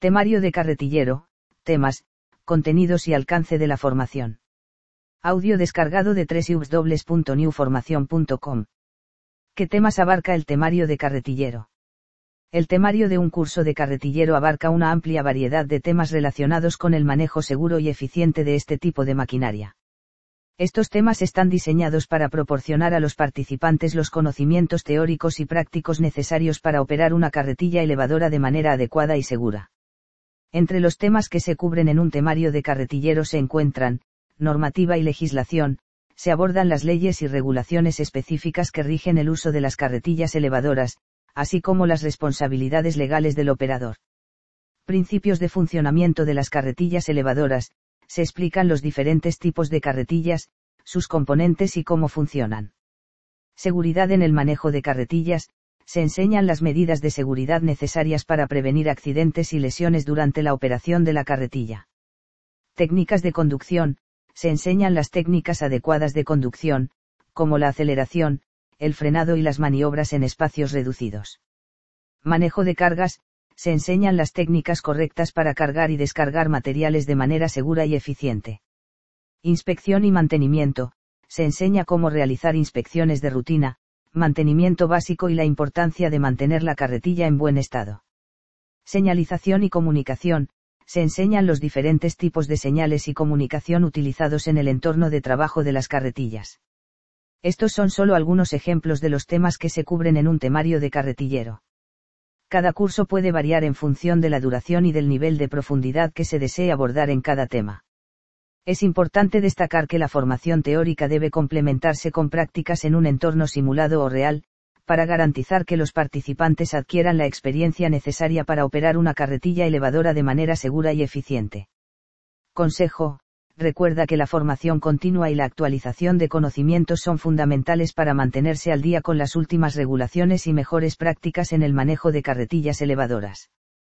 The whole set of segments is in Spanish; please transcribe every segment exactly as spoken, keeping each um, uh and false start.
Temario de carretillero, temas, contenidos y alcance de la formación. Audio descargado de doble u doble u doble u punto new formación punto com. ¿Qué temas abarca el temario de carretillero? El temario de un curso de carretillero abarca una amplia variedad de temas relacionados con el manejo seguro y eficiente de este tipo de maquinaria. Estos temas están diseñados para proporcionar a los participantes los conocimientos teóricos y prácticos necesarios para operar una carretilla elevadora de manera adecuada y segura. Entre los temas que se cubren en un temario de carretillero se encuentran, normativa y legislación, se abordan las leyes y regulaciones específicas que rigen el uso de las carretillas elevadoras, así como las responsabilidades legales del operador. Principios de funcionamiento de las carretillas elevadoras, se explican los diferentes tipos de carretillas, sus componentes y cómo funcionan. Seguridad en el manejo de carretillas, se enseñan las medidas de seguridad necesarias para prevenir accidentes y lesiones durante la operación de la carretilla. Técnicas de conducción, se enseñan las técnicas adecuadas de conducción, como la aceleración, el frenado y las maniobras en espacios reducidos. Manejo de cargas, se enseñan las técnicas correctas para cargar y descargar materiales de manera segura y eficiente. Inspección y mantenimiento, se enseña cómo realizar inspecciones de rutina, mantenimiento básico y la importancia de mantener la carretilla en buen estado. Señalización y comunicación, se enseñan los diferentes tipos de señales y comunicación utilizados en el entorno de trabajo de las carretillas. Estos son solo algunos ejemplos de los temas que se cubren en un temario de carretillero. Cada curso puede variar en función de la duración y del nivel de profundidad que se desee abordar en cada tema. Es importante destacar que la formación teórica debe complementarse con prácticas en un entorno simulado o real, para garantizar que los participantes adquieran la experiencia necesaria para operar una carretilla elevadora de manera segura y eficiente. Consejo: recuerda que la formación continua y la actualización de conocimientos son fundamentales para mantenerse al día con las últimas regulaciones y mejores prácticas en el manejo de carretillas elevadoras.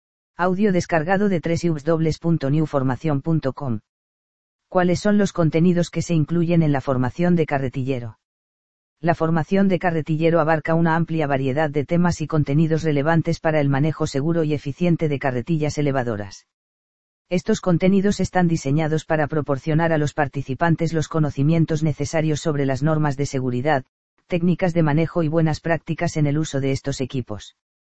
Audio descargado de doble u doble u doble u punto new formación punto com. ¿Cuáles son los contenidos que se incluyen en la formación de carretillero? La formación de carretillero abarca una amplia variedad de temas y contenidos relevantes para el manejo seguro y eficiente de carretillas elevadoras. Estos contenidos están diseñados para proporcionar a los participantes los conocimientos necesarios sobre las normas de seguridad, técnicas de manejo y buenas prácticas en el uso de estos equipos.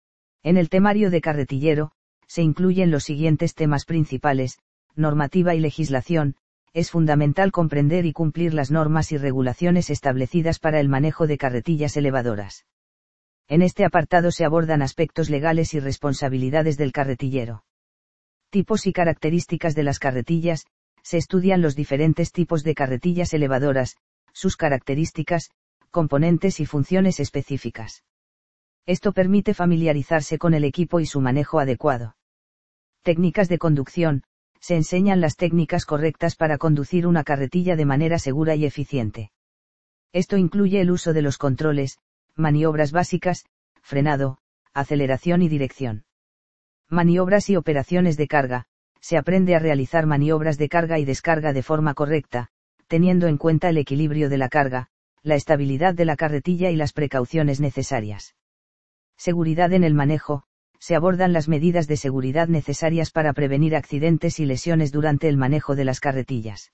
En el temario de carretillero, se incluyen los siguientes temas principales: normativa y legislación. Es fundamental comprender y cumplir las normas y regulaciones establecidas para el manejo de carretillas elevadoras. En este apartado se abordan aspectos legales y responsabilidades del carretillero. Tipos y características de las carretillas, se estudian los diferentes tipos de carretillas elevadoras, sus características, componentes y funciones específicas. Esto permite familiarizarse con el equipo y su manejo adecuado. Técnicas de conducción, se enseñan las técnicas correctas para conducir una carretilla de manera segura y eficiente. Esto incluye el uso de los controles, maniobras básicas, frenado, aceleración y dirección. Maniobras y operaciones de carga, se aprende a realizar maniobras de carga y descarga de forma correcta, teniendo en cuenta el equilibrio de la carga, la estabilidad de la carretilla y las precauciones necesarias. Seguridad en el manejo, se abordan las medidas de seguridad necesarias para prevenir accidentes y lesiones durante el manejo de las carretillas.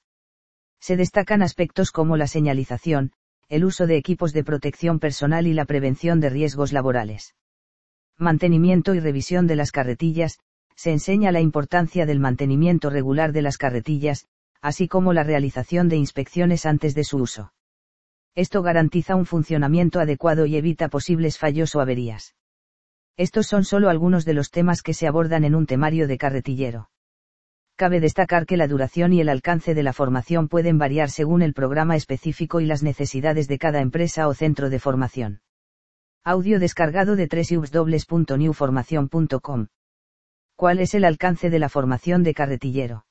Se destacan aspectos como la señalización, el uso de equipos de protección personal y la prevención de riesgos laborales. Mantenimiento y revisión de las carretillas, se enseña la importancia del mantenimiento regular de las carretillas, así como la realización de inspecciones antes de su uso. Esto garantiza un funcionamiento adecuado y evita posibles fallos o averías. Estos son solo algunos de los temas que se abordan en un temario de carretillero. Cabe destacar que la duración y el alcance de la formación pueden variar según el programa específico y las necesidades de cada empresa o centro de formación. Audio descargado de doble u doble u doble u punto new formación punto com. ¿Cuál es el alcance de la formación de carretillero?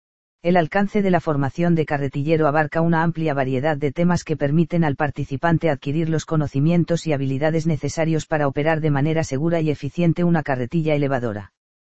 El alcance de la formación de carretillero abarca una amplia variedad de temas que permiten al participante adquirir los conocimientos y habilidades necesarios para operar de manera segura y eficiente una carretilla elevadora.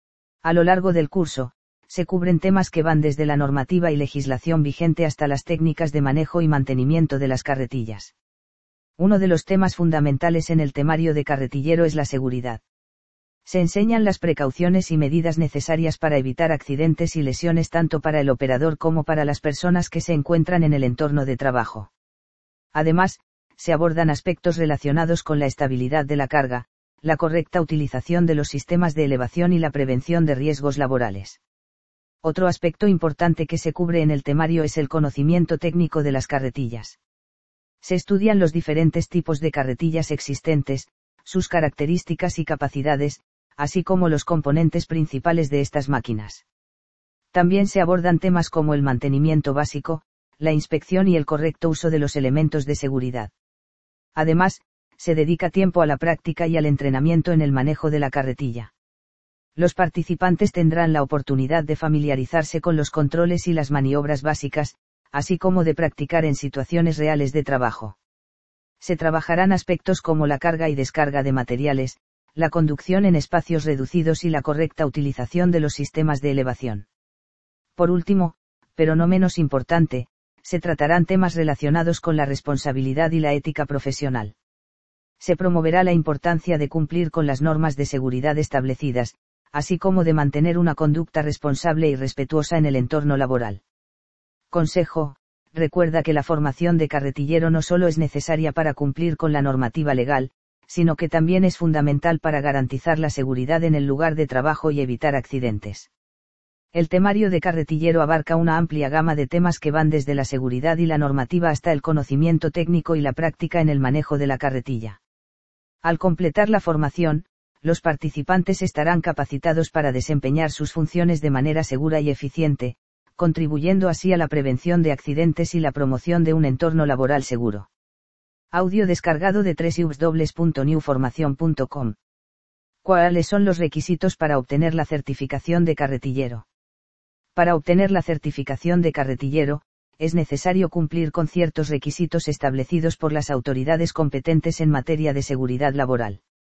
A lo largo del curso, se cubren temas que van desde la normativa y legislación vigente hasta las técnicas de manejo y mantenimiento de las carretillas. Uno de los temas fundamentales en el temario de carretillero es la seguridad. Se enseñan las precauciones y medidas necesarias para evitar accidentes y lesiones tanto para el operador como para las personas que se encuentran en el entorno de trabajo. Además, se abordan aspectos relacionados con la estabilidad de la carga, la correcta utilización de los sistemas de elevación y la prevención de riesgos laborales. Otro aspecto importante que se cubre en el temario es el conocimiento técnico de las carretillas. Se estudian los diferentes tipos de carretillas existentes, sus características y capacidades, así como los componentes principales de estas máquinas. También se abordan temas como el mantenimiento básico, la inspección y el correcto uso de los elementos de seguridad. Además, se dedica tiempo a la práctica y al entrenamiento en el manejo de la carretilla. Los participantes tendrán la oportunidad de familiarizarse con los controles y las maniobras básicas, así como de practicar en situaciones reales de trabajo. Se trabajarán aspectos como la carga y descarga de materiales, la conducción en espacios reducidos y la correcta utilización de los sistemas de elevación. Por último, pero no menos importante, se tratarán temas relacionados con la responsabilidad y la ética profesional. Se promoverá la importancia de cumplir con las normas de seguridad establecidas, así como de mantener una conducta responsable y respetuosa en el entorno laboral. Consejo: recuerda que la formación de carretillero no solo es necesaria para cumplir con la normativa legal, sino que también es fundamental para garantizar la seguridad en el lugar de trabajo y evitar accidentes. El temario de carretillero abarca una amplia gama de temas que van desde la seguridad y la normativa hasta el conocimiento técnico y la práctica en el manejo de la carretilla. Al completar la formación, los participantes estarán capacitados para desempeñar sus funciones de manera segura y eficiente, contribuyendo así a la prevención de accidentes y la promoción de un entorno laboral seguro. Audio descargado de doble u doble u doble u punto new formación punto com. ¿Cuáles son los requisitos para obtener la certificación de carretillero? Para obtener la certificación de carretillero, es necesario cumplir con ciertos requisitos establecidos por las autoridades competentes en materia de seguridad laboral.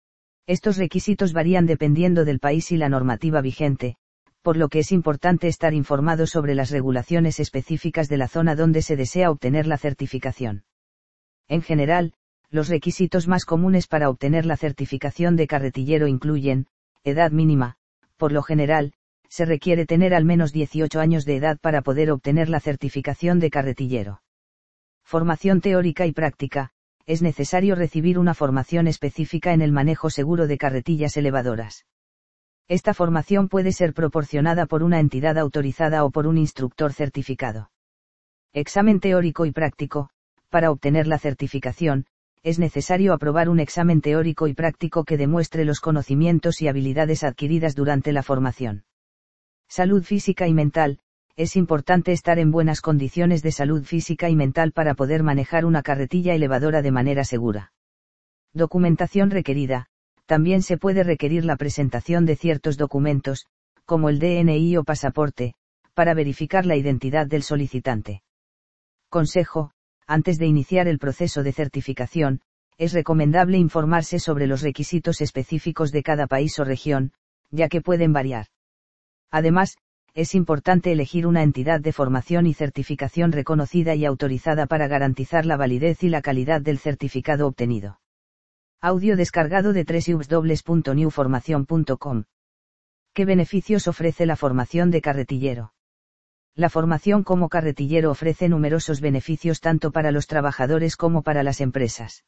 Estos requisitos varían dependiendo del país y la normativa vigente, por lo que es importante estar informado sobre las regulaciones específicas de la zona donde se desea obtener la certificación. En general, los requisitos más comunes para obtener la certificación de carretillero incluyen: edad mínima. Por lo general, se requiere tener al menos dieciocho años de edad para poder obtener la certificación de carretillero. Formación teórica y práctica: es necesario recibir una formación específica en el manejo seguro de carretillas elevadoras. Esta formación puede ser proporcionada por una entidad autorizada o por un instructor certificado. Examen teórico y práctico: para obtener la certificación, es necesario aprobar un examen teórico y práctico que demuestre los conocimientos y habilidades adquiridas durante la formación. Salud física y mental: es importante estar en buenas condiciones de salud física y mental para poder manejar una carretilla elevadora de manera segura. Documentación requerida: también se puede requerir la presentación de ciertos documentos, como el D N I o pasaporte, para verificar la identidad del solicitante. Consejo: antes de iniciar el proceso de certificación, es recomendable informarse sobre los requisitos específicos de cada país o región, ya que pueden variar. Además, es importante elegir una entidad de formación y certificación reconocida y autorizada para garantizar la validez y la calidad del certificado obtenido. Audio descargado de doble u doble u doble u punto new formación punto com. ¿Qué beneficios ofrece la formación de carretillero? La formación como carretillero ofrece numerosos beneficios tanto para los trabajadores como para las empresas.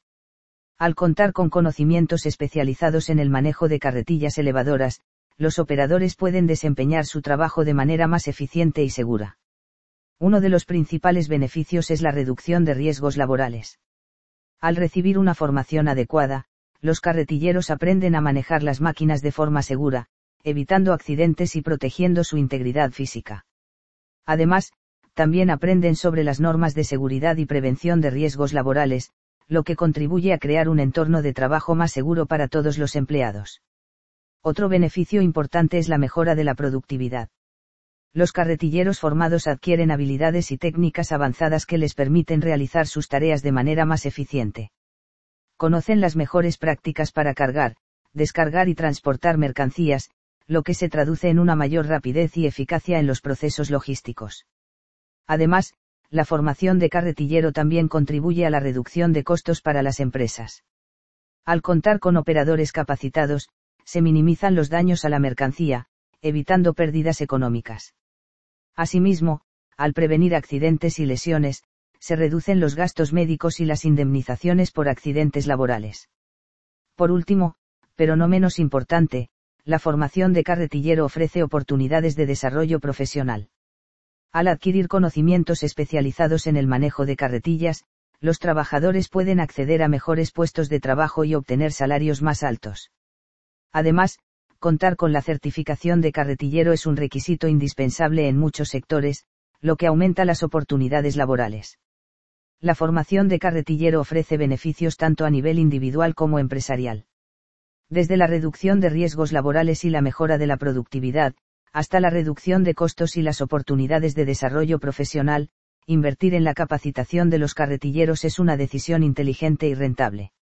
Al contar con conocimientos especializados en el manejo de carretillas elevadoras, los operadores pueden desempeñar su trabajo de manera más eficiente y segura. Uno de los principales beneficios es la reducción de riesgos laborales. Al recibir una formación adecuada, los carretilleros aprenden a manejar las máquinas de forma segura, evitando accidentes y protegiendo su integridad física. Además, también aprenden sobre las normas de seguridad y prevención de riesgos laborales, lo que contribuye a crear un entorno de trabajo más seguro para todos los empleados. Otro beneficio importante es la mejora de la productividad. Los carretilleros formados adquieren habilidades y técnicas avanzadas que les permiten realizar sus tareas de manera más eficiente. Conocen las mejores prácticas para cargar, descargar y transportar mercancías, lo que se traduce en una mayor rapidez y eficacia en los procesos logísticos. Además, la formación de carretillero también contribuye a la reducción de costos para las empresas. Al contar con operadores capacitados, se minimizan los daños a la mercancía, evitando pérdidas económicas. Asimismo, al prevenir accidentes y lesiones, se reducen los gastos médicos y las indemnizaciones por accidentes laborales. Por último, pero no menos importante, la formación de carretillero ofrece oportunidades de desarrollo profesional. Al adquirir conocimientos especializados en el manejo de carretillas, los trabajadores pueden acceder a mejores puestos de trabajo y obtener salarios más altos. Además, contar con la certificación de carretillero es un requisito indispensable en muchos sectores, lo que aumenta las oportunidades laborales. La formación de carretillero ofrece beneficios tanto a nivel individual como empresarial. Desde la reducción de riesgos laborales y la mejora de la productividad, hasta la reducción de costos y las oportunidades de desarrollo profesional, invertir en la capacitación de los carretilleros es una decisión inteligente y rentable.